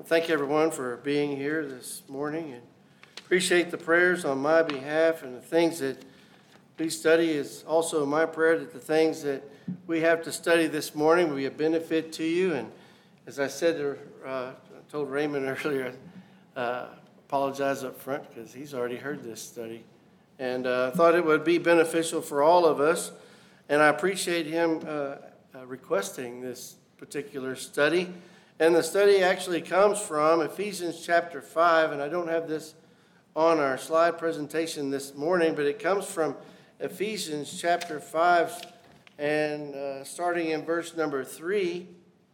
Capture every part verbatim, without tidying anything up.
Thank everyone for being here this morning, and appreciate the prayers on my behalf, and the things that we study is also my prayer that the things that we have to study this morning will be a benefit to you. And as I said, uh, I told Raymond earlier, uh, apologize up front because he's already heard this study, and uh, thought it would be beneficial for all of us. And I appreciate him uh, uh, requesting this particular study. And the study actually comes from Ephesians chapter five, and I don't have this on our slide presentation this morning, but it comes from Ephesians chapter five, and uh, starting in verse number three.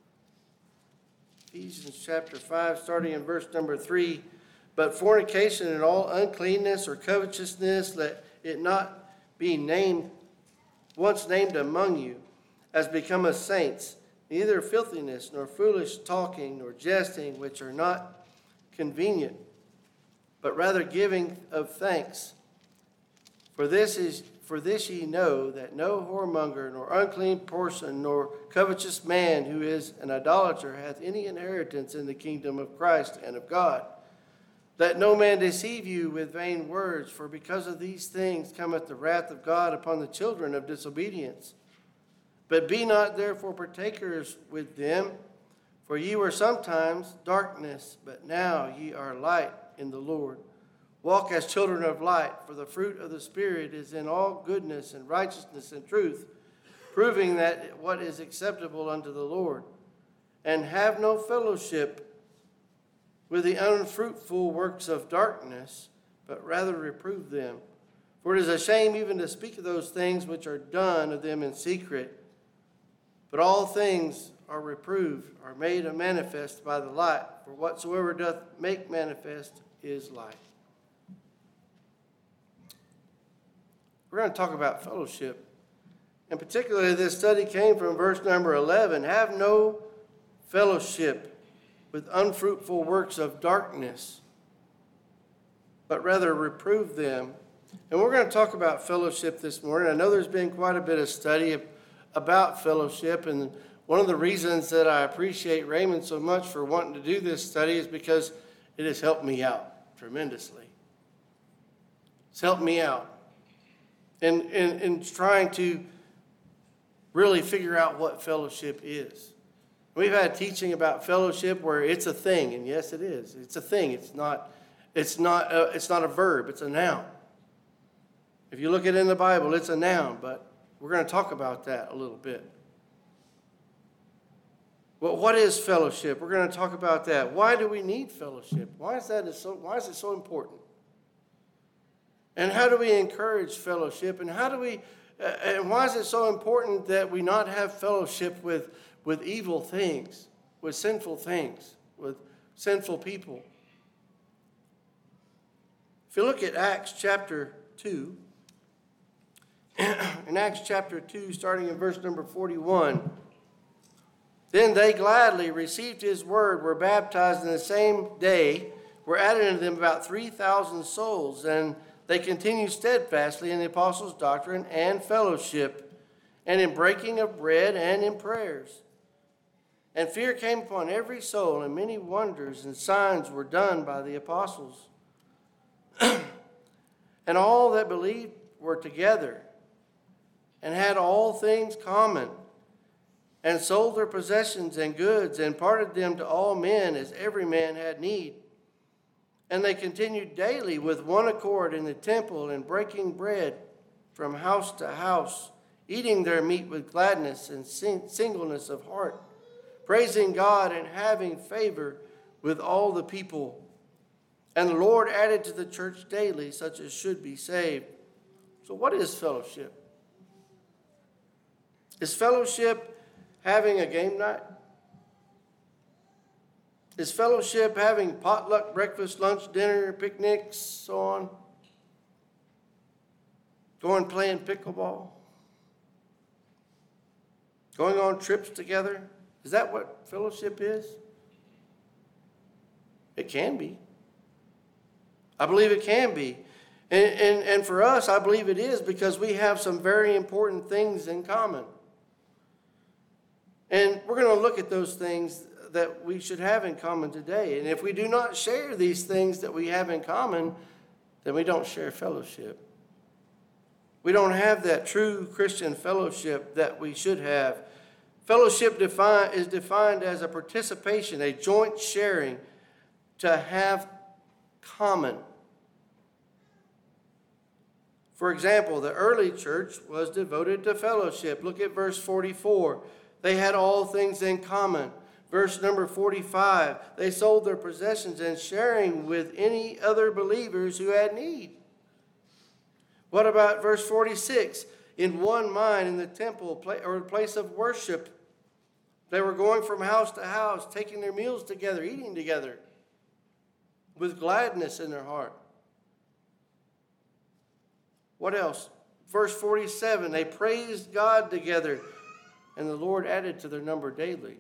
Ephesians chapter five, starting in verse number three. But fornication and all uncleanness or covetousness, let it not be named, once named among you, as becometh saints, neither filthiness, nor foolish talking, nor jesting, which are not convenient, but rather giving of thanks. For this is for this ye know that no whoremonger, nor unclean person, nor covetous man who is an idolater hath any inheritance in the kingdom of Christ and of God. Let no man deceive you with vain words, for because of these things cometh the wrath of God upon the children of disobedience. But be not therefore partakers with them, for ye were sometimes darkness, but now ye are light in the Lord. Walk as children of light, for the fruit of the Spirit is in all goodness and righteousness and truth, proving that what is acceptable unto the Lord. And have no fellowship with the unfruitful works of darkness, but rather reprove them. For it is a shame even to speak of those things which are done of them in secret. But all things are reproved, are made manifest by the light, for whatsoever doth make manifest is light. We're going to talk about fellowship. And particularly this study came from verse number eleven. Have no fellowship with unfruitful works of darkness, but rather reprove them. And we're going to talk about fellowship this morning. I know there's been quite a bit of study of about fellowship, and one of the reasons that I appreciate Raymond so much for wanting to do this study is because it has helped me out tremendously. It's helped me out in, in, in trying to really figure out what fellowship is. We've had teaching about fellowship where it's a thing, and yes, it is. It's a thing. It's not. It's not. A, it's not a verb. It's a noun. If you look at it in the Bible, it's a noun, but we're going to talk about that a little bit. Well, what is fellowship? We're going to talk about that. Why do we need fellowship? Why is that so, why is it so important? And how do we encourage fellowship? And how do we uh, and why is it so important that we not have fellowship with, with evil things, with sinful things, with sinful people? If you look at Acts chapter two, in Acts chapter two, starting in verse number forty-one, then they gladly received his word, were baptized in the same day, were added unto them about three thousand souls, and they continued steadfastly in the apostles' doctrine and fellowship, and in breaking of bread and in prayers. And fear came upon every soul, and many wonders and signs were done by the apostles. And all that believed were together, and had all things common, and sold their possessions and goods, and parted them to all men as every man had need. And they continued daily with one accord in the temple, and breaking bread from house to house, eating their meat with gladness and sing- singleness of heart, praising God and having favor with all the people. And the Lord added to the church daily such as should be saved. So what is fellowship? Is fellowship having a game night? Is fellowship having potluck, breakfast, lunch, dinner, picnics, so on? Going playing pickleball? Going on trips together? Is that what fellowship is? It can be. I believe it can be. And, and, and for us, I believe it is because we have some very important things in common. And we're going to look at those things that we should have in common today. And if we do not share these things that we have in common, then we don't share fellowship. We don't have that true Christian fellowship that we should have. Fellowship define, is defined as a participation, a joint sharing, to have common. For example, the early church was devoted to fellowship. Look at verse forty-four. They had all things in common. Verse number forty-five, they sold their possessions and sharing with any other believers who had need. What about verse forty-six? In one mind in the temple or place of worship, they were going from house to house, taking their meals together, eating together, with gladness in their heart. What else? Verse forty-seven, they praised God together, and the Lord added to their number daily.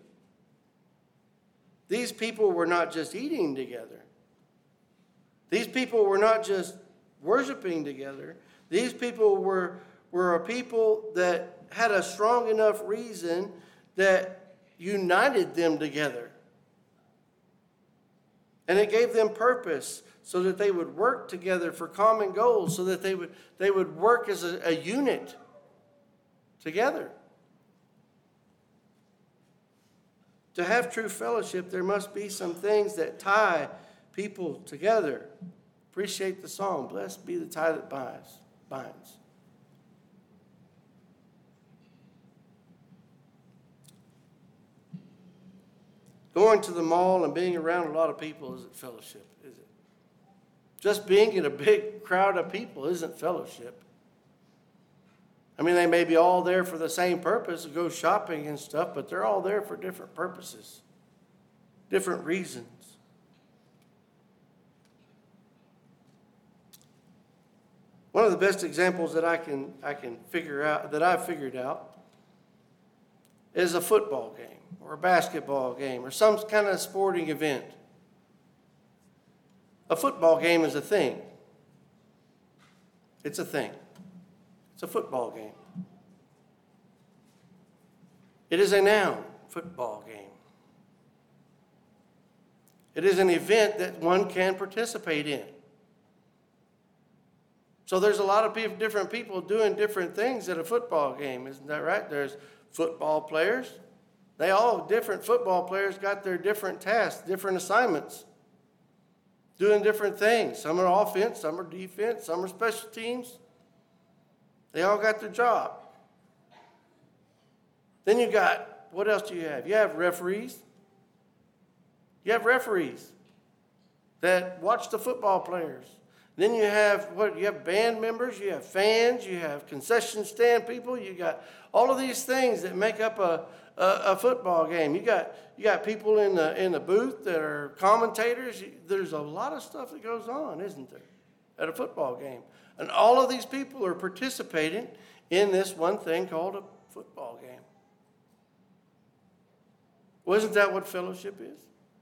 These people were not just eating together. These people were not just worshiping together. These people were, were a people that had a strong enough reason that united them together. And it gave them purpose so that they would work together for common goals, so that they would, they would work as a, a unit together. To have true fellowship, there must be some things that tie people together. Appreciate the song, blessed be the tie that binds. binds. Going to the mall and being around a lot of people isn't fellowship, is it? Just being in a big crowd of people isn't fellowship. I mean, they may be all there for the same purpose, to go shopping and stuff, but they're all there for different purposes, different reasons. One of the best examples that I can I can figure out, that I've figured out, is a football game or a basketball game or some kind of sporting event. A football game is a thing. It's a thing. It's a football game. It is a noun, football game. It is an event that one can participate in. So there's a lot of people, different people doing different things at a football game, isn't that right? There's football players. They all, different football players, got their different tasks, different assignments, doing different things. Some are offense, some are defense, some are special teams. They all got their job. Then you got, what else do you have? You have referees. You have referees that watch the football players. Then you have what? You have band members, you have fans, you have concession stand people. You got all of these things that make up a, a, a football game. You got you got people in the in the booth that are commentators. There's a lot of stuff that goes on, isn't there, at a football game? And all of these people are participating in this one thing called a football game. Wasn't that what fellowship is?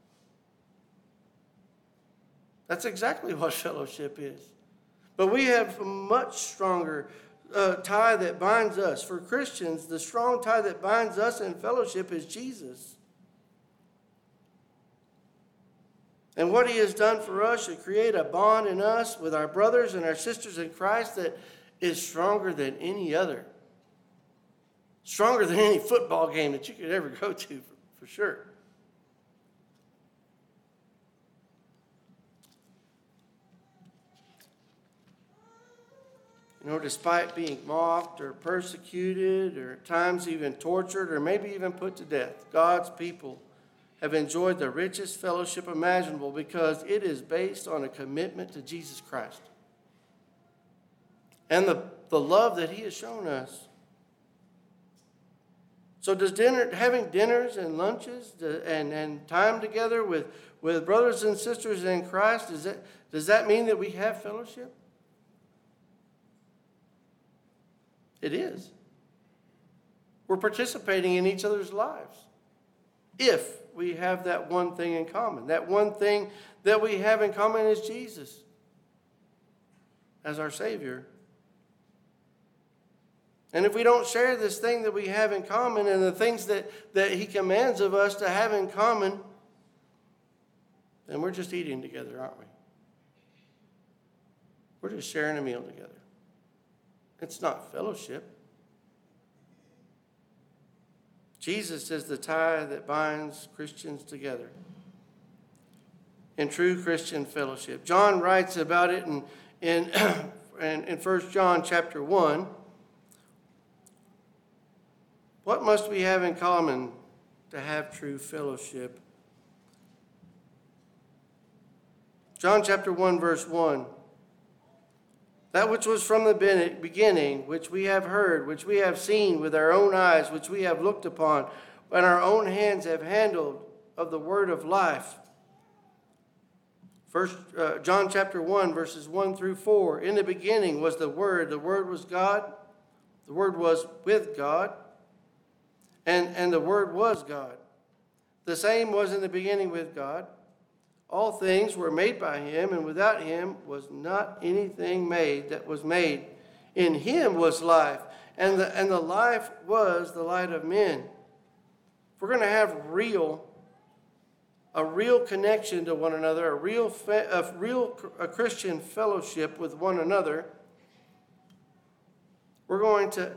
That's exactly what fellowship is. But we have a much stronger uh, tie that binds us. For Christians, the strong tie that binds us in fellowship is Jesus. And what he has done for us should create a bond in us with our brothers and our sisters in Christ that is stronger than any other. Stronger than any football game that you could ever go to, for, for sure. You know, despite being mocked or persecuted or at times even tortured or maybe even put to death, God's people have enjoyed the richest fellowship imaginable because it is based on a commitment to Jesus Christ and the, the love that he has shown us. So does dinner, having dinners and lunches and, and time together with, with brothers and sisters in Christ, does that, does that mean that we have fellowship? It is. We're participating in each other's lives if we have that one thing in common. That one thing that we have in common is Jesus as our Savior. And if we don't share this thing that we have in common and the things that, that he commands of us to have in common, then we're just eating together, aren't we? We're just sharing a meal together. It's not fellowship. Jesus is the tie that binds Christians together in true Christian fellowship. John writes about it in, in, in, in First John chapter one. What must we have in common to have true fellowship? John chapter one, verse one. That which was from the beginning, which we have heard, which we have seen with our own eyes, which we have looked upon, and our own hands have handled of the word of life. First, uh, John chapter one, verses one through four. In the beginning was the Word. The Word was God. The Word was with God. And, and the Word was God. The same was in the beginning with God. All things were made by him, and without him was not anything made that was made. In him was life, and the, and the life was the light of men. If we're going to have real, a real connection to one another, a real, a real a Christian fellowship with one another, we're going to,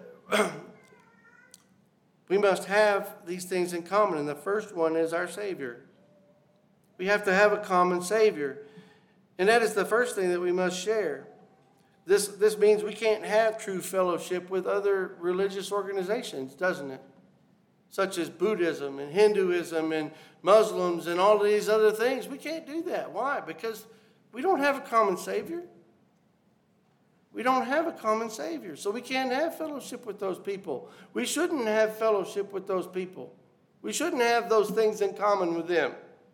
we must have these things in common. And the first one is our Savior. We have to have a common Savior. And that is the first thing that we must share. This, this means we can't have true fellowship with other religious organizations, doesn't it? Such as Buddhism and Hinduism and Muslims and all of these other things. We can't do that. Why? Because we don't have a common Savior. We don't have a common Savior. So we can't have fellowship with those people. We shouldn't have fellowship with those people. We shouldn't have those things in common with them.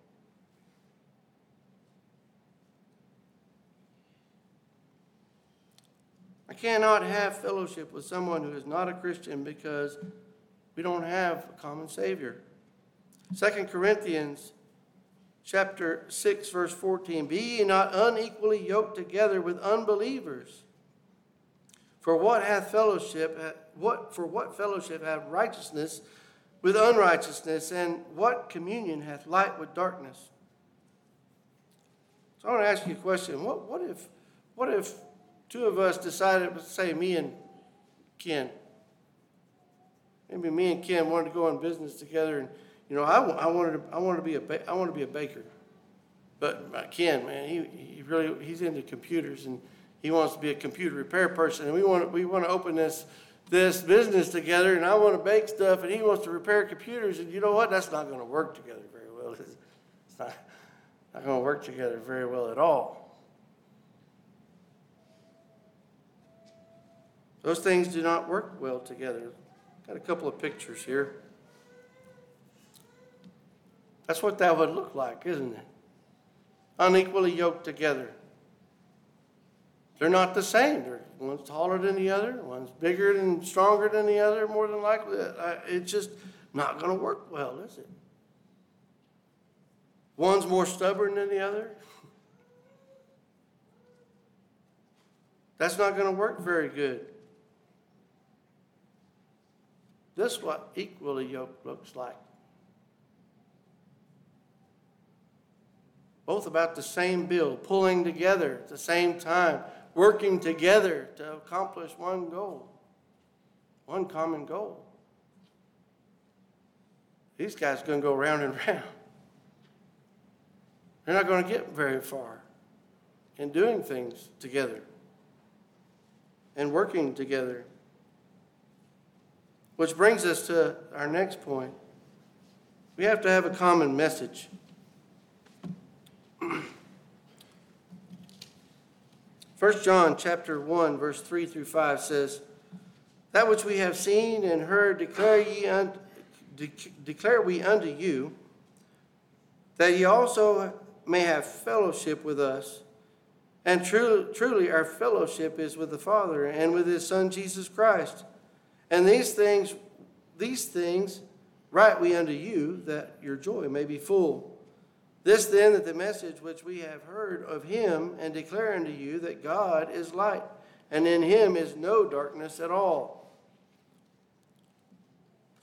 I cannot have fellowship with someone who is not a Christian because we don't have a common Savior. Second Corinthians chapter six, verse fourteen. Be ye not unequally yoked together with unbelievers. For what hath fellowship, what, for what fellowship hath righteousness with unrighteousness, and what communion hath light with darkness? So I want to ask you a question. What, what if, what if two of us decided, say me and Ken, maybe me and Ken wanted to go in business together, and you know, I, I wanted to, I wanted to be a, I wanted to be a baker, but Ken, man, he, he really, he's into computers, and he wants to be a computer repair person, and we want to, we want to open this, this business together, and I want to bake stuff, and he wants to repair computers, and you know what? That's not going to work together very well. It's not, not going to work together very well at all. Those things do not work well together. Got a couple of pictures here. That's what that would look like, isn't it? Unequally yoked together. They're not the same. They're, one's taller than the other. One's bigger and stronger than the other, more than likely. It's just not going to work well, is it? One's more stubborn than the other. That's not going to work very good. This is what equally yoked looks like. Both about the same build, pulling together at the same time, working together to accomplish one goal, one common goal. These guys are going to go round and round. They're not going to get very far in doing things together and working together. Which brings us to our next point. We have to have a common message. First John chapter one, verse three through five says, That which we have seen and heard declare, ye un- de- declare we unto you, that ye also may have fellowship with us. And truly, truly our fellowship is with the Father and with his Son Jesus Christ. And these things, these things write we unto you, that your joy may be full. This then, that the message which we have heard of him, and declare unto you, that God is light, and in him is no darkness at all.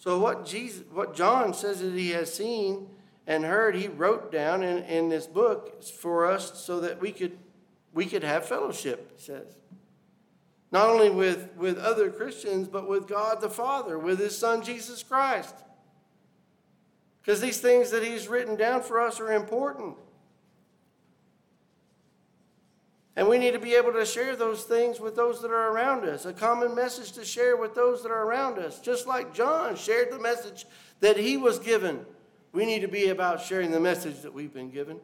So what Jesus, what John says that he has seen and heard, he wrote down in, in this book for us so that we could we could have fellowship, he says. Not only with, with other Christians, but with God the Father, with his Son Jesus Christ. Because these things that he's written down for us are important. And we need to be able to share those things with those that are around us. A common message to share with those that are around us. Just like John shared the message that he was given. We need to be about sharing the message that we've been given.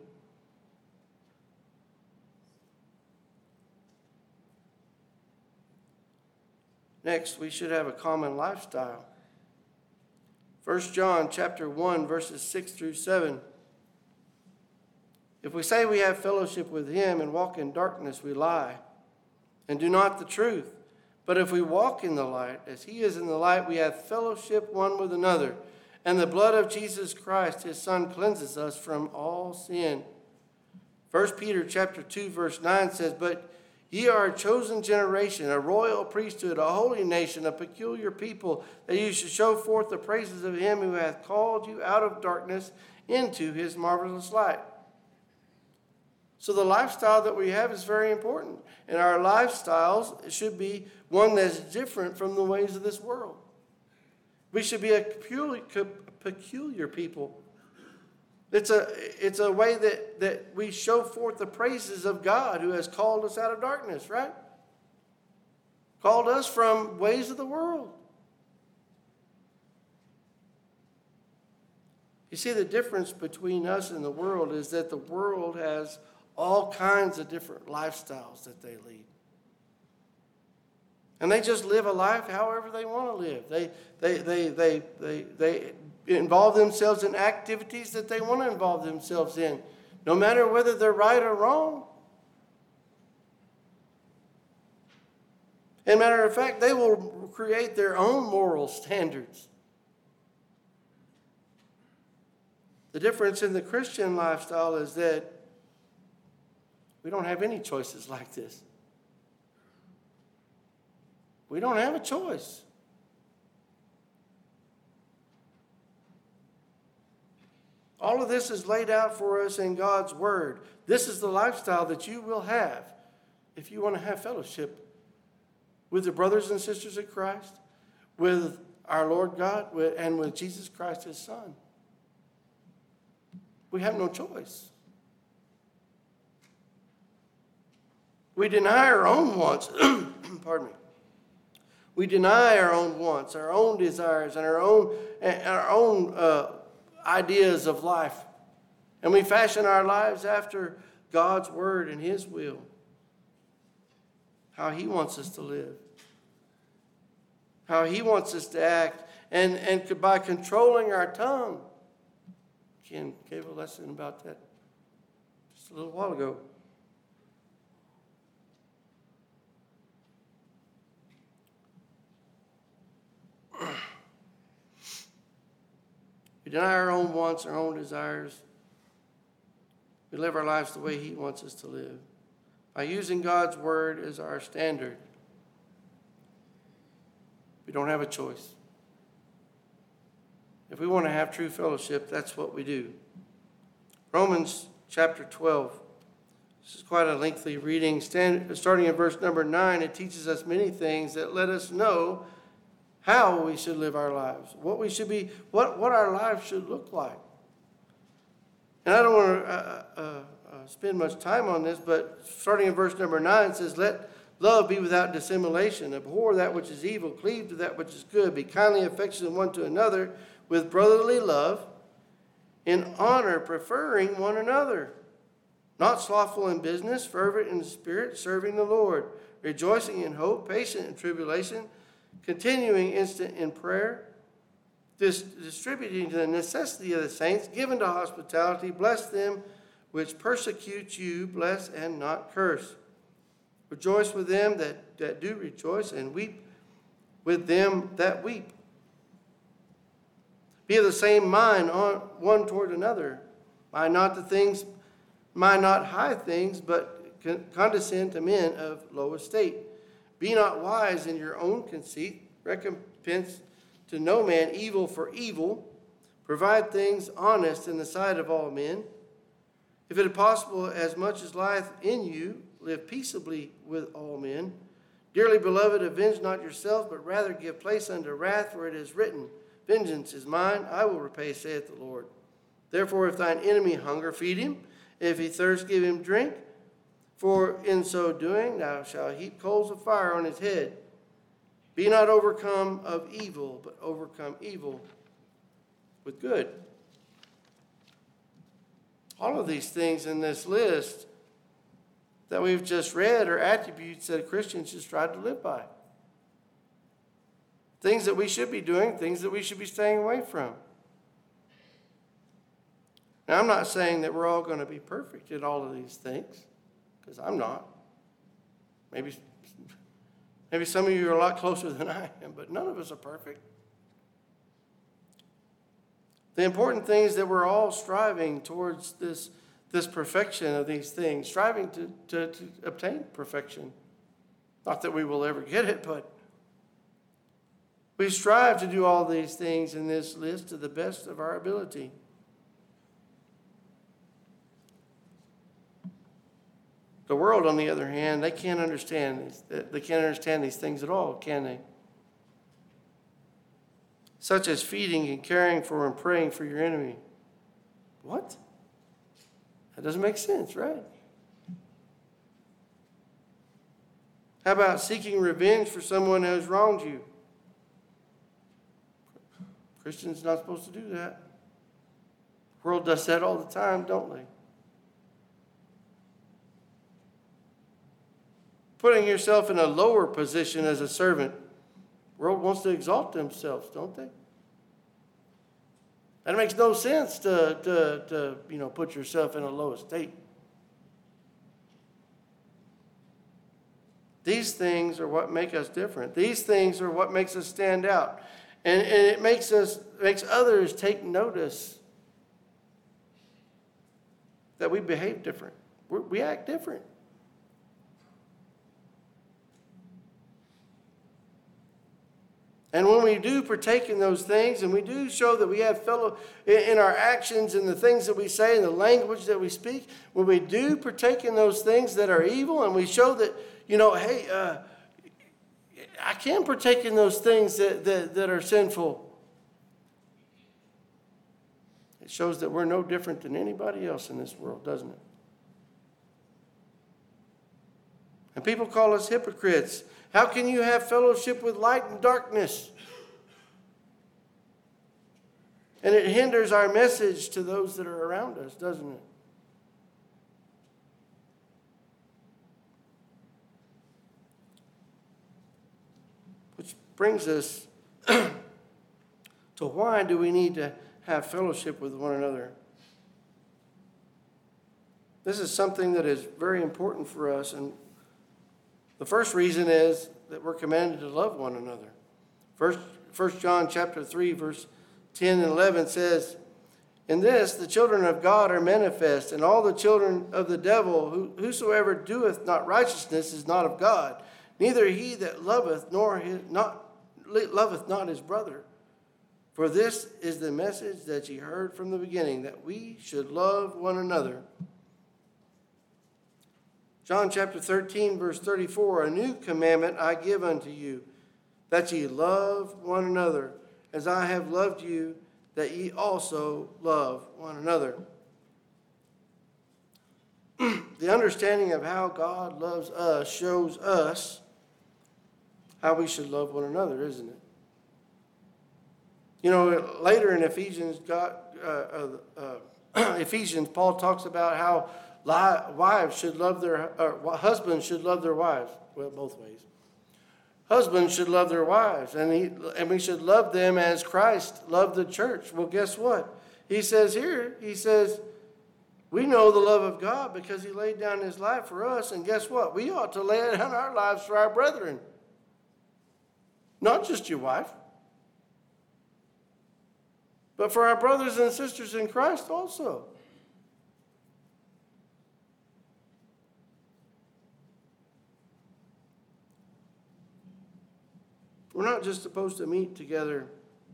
Next, we should have a common lifestyle. First John chapter one, verses six through seven. If we say we have fellowship with him and walk in darkness, we lie and do not the truth. But if we walk in the light, as he is in the light, we have fellowship one with another. And the blood of Jesus Christ, his Son, cleanses us from all sin. First Peter chapter two, verse nine says, But ye are a chosen generation, a royal priesthood, a holy nation, a peculiar people, that you should show forth the praises of him who hath called you out of darkness into his marvelous light. So the lifestyle that we have is very important. And our lifestyles should be one that's different from the ways of this world. We should be a peculiar, peculiar people. It's a, it's a way that, that we show forth the praises of God who has called us out of darkness, right? Called us from ways of the world. You see, the difference between us and the world is that the world has all kinds of different lifestyles that they lead. And they just live a life however they want to live. They, they, they, they, they, they involve themselves in activities that they want to involve themselves in, no matter whether they're right or wrong. As a matter of fact, they will create their own moral standards. The difference in the Christian lifestyle is that we don't have any choices like this. We don't have a choice. All of this is laid out for us in God's Word. This is the lifestyle that you will have if you want to have fellowship with the brothers and sisters of Christ, with our Lord God, and with Jesus Christ, his Son. We have no choice. We deny our own wants. Pardon me. We deny our own wants, our own desires, and our own, and our own uh, ideas of life. And we fashion our lives after God's word and his will. How he wants us to live. How he wants us to act. And, and by controlling our tongue. Ken gave a lesson about that just a little while ago. We deny our own wants, our own desires. We live our lives the way he wants us to live. By using God's word as our standard, we don't have a choice. If we want to have true fellowship, that's what we do. Romans chapter twelve. This is quite a lengthy reading. Stand, starting in verse number nine, it teaches us many things that let us know how we should live our lives, what we should be, what, what our lives should look like. And I don't want to uh, uh, uh, spend much time on this, but starting in verse number nine, it says, Let love be without dissimulation. Abhor that which is evil. Cleave to that which is good. Be kindly affectionate one to another with brotherly love, in honor, preferring one another. Not slothful in business, fervent in spirit, serving the Lord. Rejoicing in hope, patient in tribulation, continuing instant in prayer, dis- distributing to the necessity of the saints, given to hospitality, bless them which persecute you, bless and not curse. Rejoice with them that, that do rejoice, and weep with them that weep. Be of the same mind on one toward another. Mind not the things, mind not high things, but con- condescend to men of low estate. Be not wise in your own conceit. Recompense to no man evil for evil. Provide things honest in the sight of all men. If it is possible, as much as lieth in you, live peaceably with all men. Dearly beloved, avenge not yourself, but rather give place unto wrath, for it is written, Vengeance is mine, I will repay, saith the Lord. Therefore, if thine enemy hunger, feed him. If he thirst, give him drink. For in so doing, thou shalt heap coals of fire on his head. Be not overcome of evil, but overcome evil with good. All of these things in this list that we've just read are attributes that Christians should strive to live by. Things that we should be doing, things that we should be staying away from. Now, I'm not saying that we're all going to be perfect at all of these things, because I'm not. Maybe, maybe some of you are a lot closer than I am, but none of us are perfect. The important thing is that we're all striving towards this, this perfection of these things, striving to, to, to obtain perfection. Not that we will ever get it, but we strive to do all these things in this list to the best of our ability. The world, on the other hand, they can't understand these, they can't understand these things at all, can they? Such as feeding and caring for and praying for your enemy. What? That doesn't make sense, right? How about seeking revenge for someone who has wronged you? Christians are not supposed to do that. The world does that all the time, don't they? Putting yourself in a lower position as a servant. The world wants to exalt themselves, don't they? And it makes no sense to, to, to you know, put yourself in a low estate. These things are what make us different. These things are what makes us stand out. And, and it makes us makes others take notice that we behave different. We're, we act different. And when we do partake in those things, and we do show that we have fellow in our actions and the things that we say and the language that we speak, when we do partake in those things that are evil, and we show that, you know, hey, uh, I can partake in those things that, that, that are sinful. It shows that we're no different than anybody else in this world, doesn't it? And people call us hypocrites. How can you have fellowship with light and darkness? And it hinders our message to those that are around us, doesn't it? Which brings us to why do we need to have fellowship with one another? This is something that is very important for us, and the first reason is that we're commanded to love one another. First, First John chapter three, verse ten and eleven says, In this the children of God are manifest, and all the children of the devil, who, whosoever doeth not righteousness is not of God, neither he that loveth nor his, not loveth not his brother. For this is the message that ye heard from the beginning, that we should love one another. John chapter thirteen, verse thirty-four, A new commandment I give unto you, that ye love one another, as I have loved you, that ye also love one another. The understanding of how God loves us shows us how we should love one another, isn't it? You know, later in Ephesians, God, uh, uh, uh, Ephesians, Paul talks about how wives should love their, or husbands should love their wives. Well, both ways. Husbands should love their wives, and he, and we should love them as Christ loved the church. Well, guess what? He says here, he says, we know the love of God because he laid down his life for us, and guess what? We ought to lay down our lives for our brethren. Not just your wife, but for our brothers and sisters in Christ also. We're not just supposed to meet together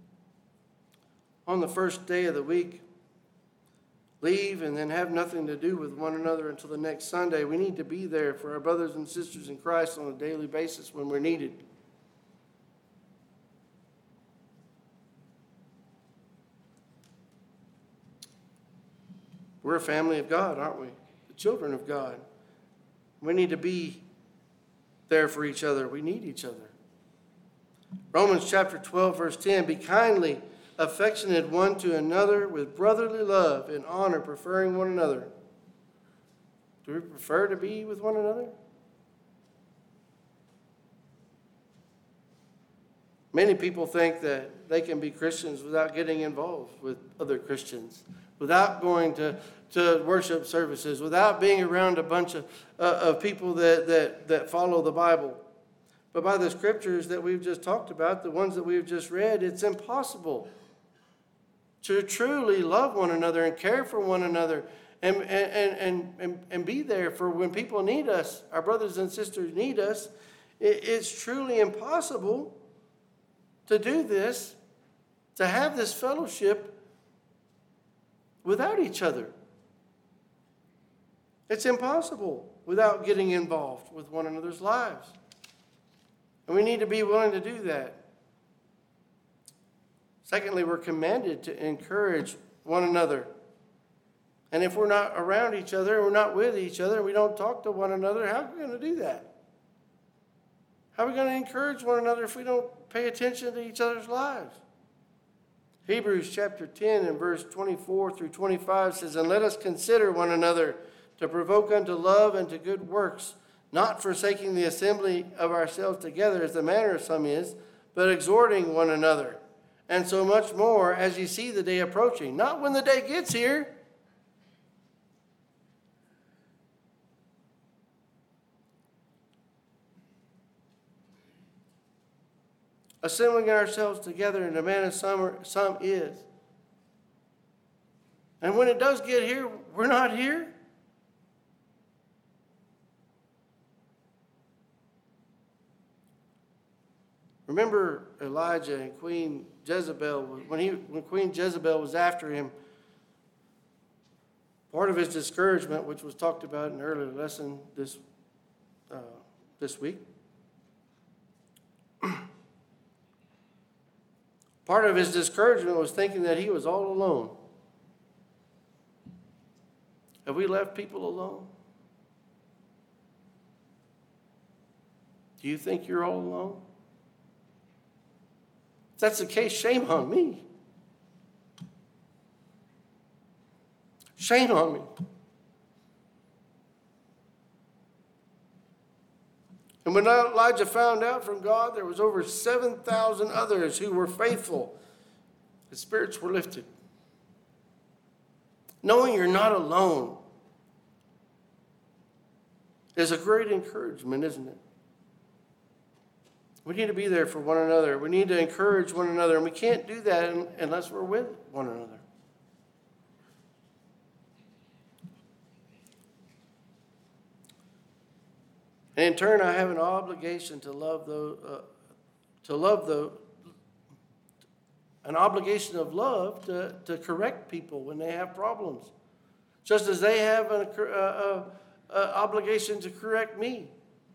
on the first day of the week, leave and then have nothing to do with one another until the next Sunday. We need to be there for our brothers and sisters in Christ on a daily basis when we're needed. We're a family of God, aren't we? The children of God. We need to be there for each other. We need each other. Romans chapter twelve, verse ten, be kindly affectionate one to another with brotherly love and honor, preferring one another. Do we prefer to be with one another? Many people think that they can be Christians without getting involved with other Christians, without going to, to worship services, without being around a bunch of, uh, of people that, that, that follow the Bible. But by the scriptures that we've just talked about, the ones that we've just read, it's impossible to truly love one another and care for one another and, and, and, and, and be there for when people need us, our brothers and sisters need us. It, it's truly impossible to do this, to have this fellowship without each other. It's impossible without getting involved with one another's lives. And we need to be willing to do that. Secondly, we're commanded to encourage one another. And if we're not around each other, we're not with each other, we don't talk to one another, how are we going to do that? How are we going to encourage one another if we don't pay attention to each other's lives? Hebrews chapter ten and verse twenty-four through twenty-five says, and let us consider one another to provoke unto love and to good works, not forsaking the assembly of ourselves together as the manner of some is, but exhorting one another. And so much more as you see the day approaching. Not when the day gets here. Assembling ourselves together in the manner some, some is. And when it does get here, we're not here. Remember Elijah and Queen Jezebel, when, he, when Queen Jezebel was after him, part of his discouragement, which was talked about in an earlier lesson this, uh, this week, part of his discouragement was thinking that he was all alone. Have we left people alone? Do you think you're all alone? If that's the case, shame on me. Shame on me. And when Elijah found out from God there was over seven thousand others who were faithful, his spirits were lifted. Knowing you're not alone is a great encouragement, isn't it? We need to be there for one another. We need to encourage one another, and we can't do that unless we're with one another. And in turn, I have an obligation to love the, uh, to love the, an obligation of love to, to correct people when they have problems, just as they have an uh, uh, uh, obligation to correct me.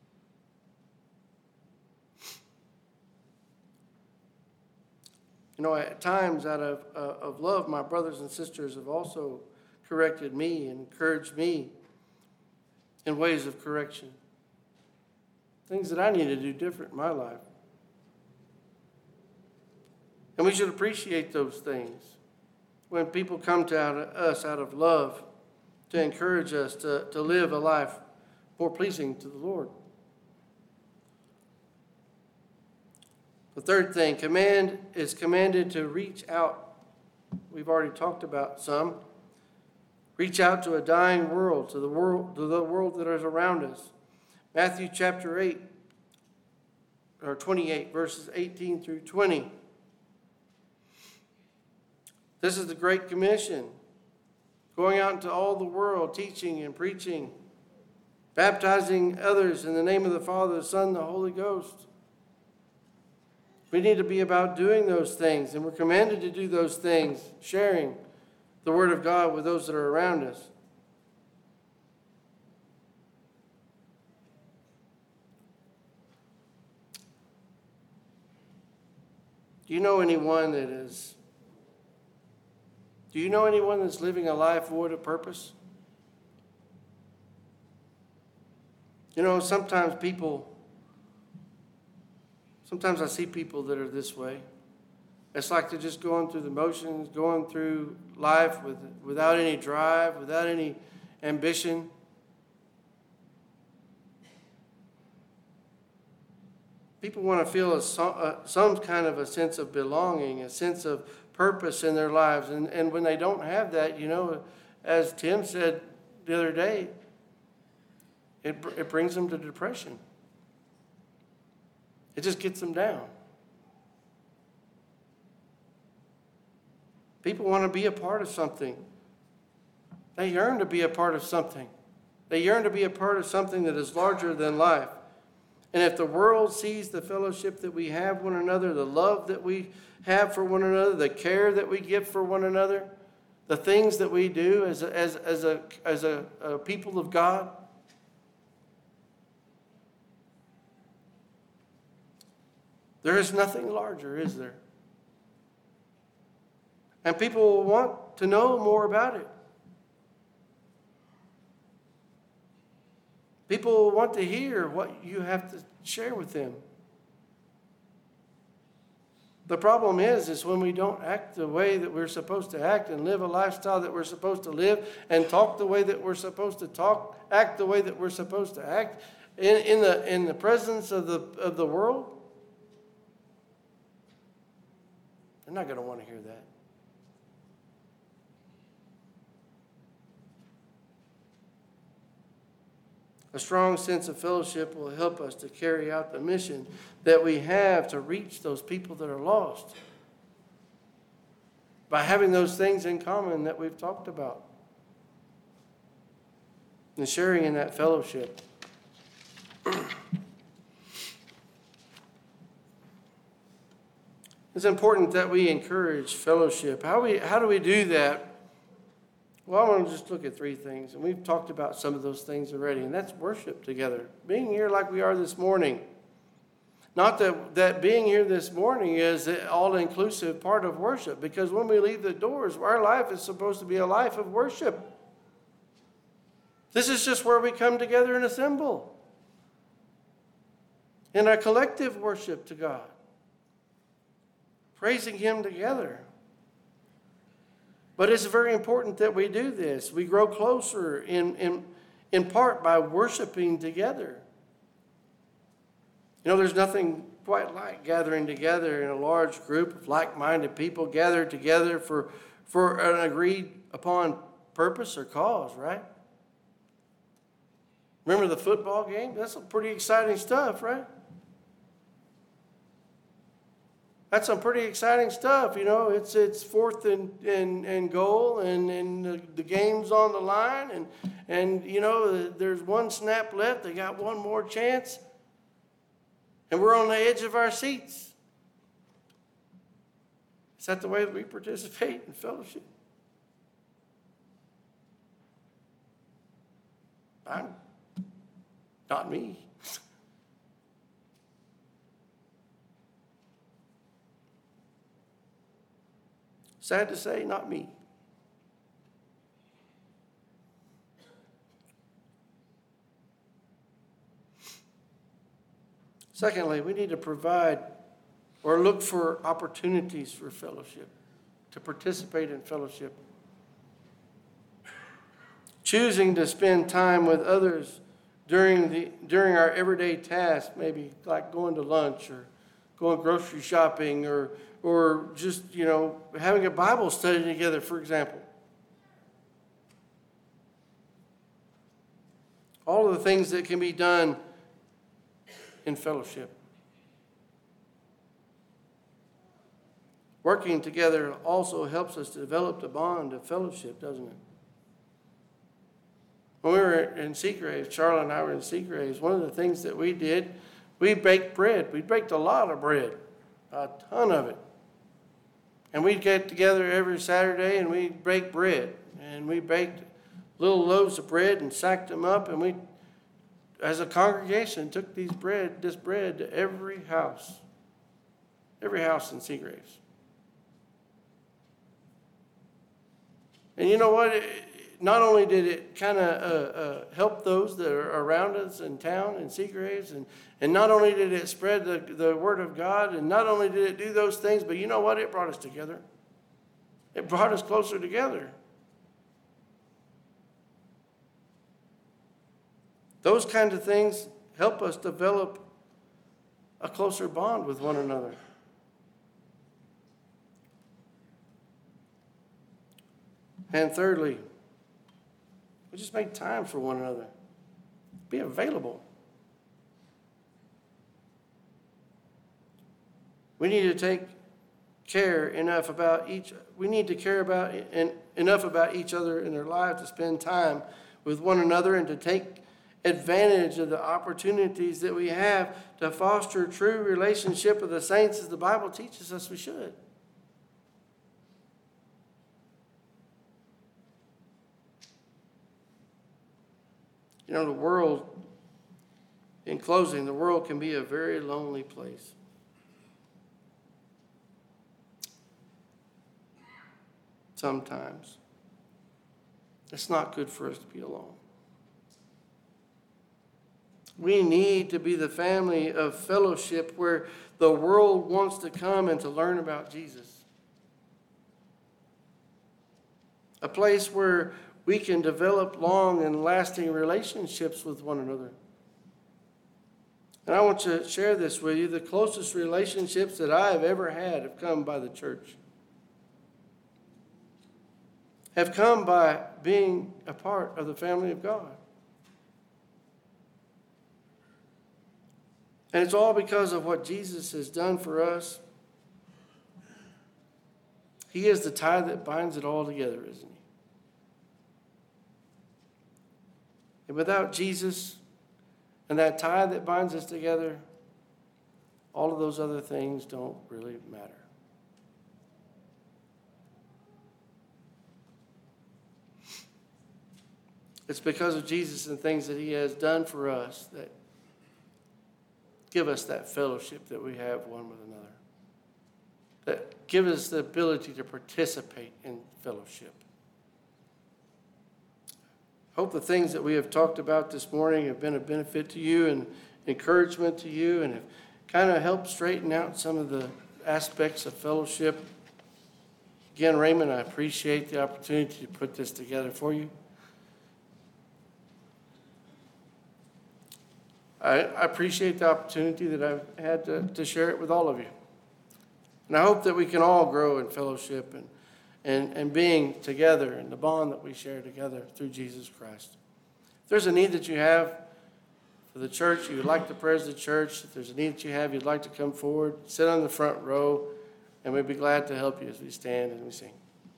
You know, at times out of, uh, of love, my brothers and sisters have also corrected me and encouraged me in ways of correction. Things that I need to do different in my life. And we should appreciate those things when people come to out of us out of love to encourage us to, to live a life more pleasing to the Lord. The third thing, command is commanded to reach out. We've already talked about some. Reach out to a dying world, to the world, to the world that is around us. Matthew chapter eight, or twenty-eight, verses eighteen through twenty. This is the Great Commission. Going out into all the world, teaching and preaching, baptizing others in the name of the Father, the Son, and the Holy Ghost. We need to be about doing those things, and we're commanded to do those things, sharing the Word of God with those that are around us. Do you know anyone that is, do you know anyone that's living a life void of purpose? You know, sometimes people, sometimes I see people that are this way. It's like they're just going through the motions, going through life with, without any drive, without any ambition. People want to feel a, a, some kind of a sense of belonging, a sense of purpose in their lives. And, and when they don't have that, you know, as Tim said the other day, it, it brings them to depression. It just gets them down. People want to be a part of something. They yearn to be a part of something. They yearn to be a part of something that is larger than life. And if the world sees the fellowship that we have one another, the love that we have for one another, the care that we give for one another, the things that we do as a, as, as, a, as a, a people of God, there is nothing larger, is there? And people will want to know more about it. People want to hear what you have to share with them. The problem is, is when we don't act the way that we're supposed to act and live a lifestyle that we're supposed to live and talk the way that we're supposed to talk, act the way that we're supposed to act in, in, the, in the presence of the, of the world, they're not going to want to hear that. A strong sense of fellowship will help us to carry out the mission that we have to reach those people that are lost by having those things in common that we've talked about and sharing in that fellowship. It's important that we encourage fellowship. How we how do we do that? Well, I want to just look at three things, and we've talked about some of those things already, and that's worship together. Being here like we are this morning. Not that, that being here this morning is an all-inclusive part of worship, because when we leave the doors, our life is supposed to be a life of worship. This is just where we come together and assemble in a collective worship to God, praising Him together. But it's very important that we do this. We grow closer in, in, in part by worshiping together. You know, there's nothing quite like gathering together in a large group of like-minded people gathered together for, for an agreed upon purpose or cause, right? Remember the football game? That's some pretty exciting stuff, right? That's some pretty exciting stuff, you know. It's it's fourth and, and, and goal, and, and the, the game's on the line, and, and, you know, there's one snap left. They got one more chance, and we're on the edge of our seats. Is that the way that we participate in fellowship? I'm not me. Sad to say, not me. Secondly, we need to provide or look for opportunities for fellowship, to participate in fellowship. Choosing to spend time with others during the during our everyday tasks, maybe like going to lunch or going grocery shopping or or just, you know, having a Bible study together, for example. All of the things that can be done in fellowship. Working together also helps us to develop the bond of fellowship, doesn't it? When we were in Seagraves, Charlotte and I were in Seagraves, one of the things that we did, we baked bread. We baked a lot of bread. a ton of it. And we'd get together every Saturday and we'd break bread. And we baked little loaves of bread and sacked them up. And we, as a congregation, took these bread, this bread to every house. Every house in Seagraves. And you know what? It, not only did it kind of uh, uh, help those that are around us in town in Seagraves, and, and not only did it spread the, the word of God, and not only did it do those things, but you know what? It brought us together. It brought us closer together. Those kind of things help us develop a closer bond with one another. And thirdly, we just make time for one another. Be available. We need to take care enough about each, we need to care about and enough about each other in their lives to spend time with one another and to take advantage of the opportunities that we have to foster true relationship with the saints as the Bible teaches us we should. You know, the world, in closing, the world can be a very lonely place. Sometimes. It's not good for us to be alone. We need to be the family of fellowship where the world wants to come and to learn about Jesus. A place where we can develop long and lasting relationships with one another. And I want to share this with you. The closest relationships that I have ever had have come by the church. Have come by being a part of the family of God. And it's all because of what Jesus has done for us. He is the tie that binds it all together, isn't he? And without Jesus and that tie that binds us together, all of those other things don't really matter. It's because of Jesus and things that he has done for us that give us that fellowship that we have one with another. That give us the ability to participate in fellowship. Hope the things that we have talked about this morning have been a benefit to you and encouragement to you and have kind of helped straighten out some of the aspects of fellowship. Again, Raymond, I appreciate the opportunity to put this together for you. I, I appreciate the opportunity that I've had to, to share it with all of you. And I hope that we can all grow in fellowship and And, and being together and the bond that we share together through Jesus Christ. If there's a need that you have for the church, you would like to pray as the church, if there's a need that you have, you'd like to come forward, sit on the front row, and we'd be glad to help you as we stand and we sing.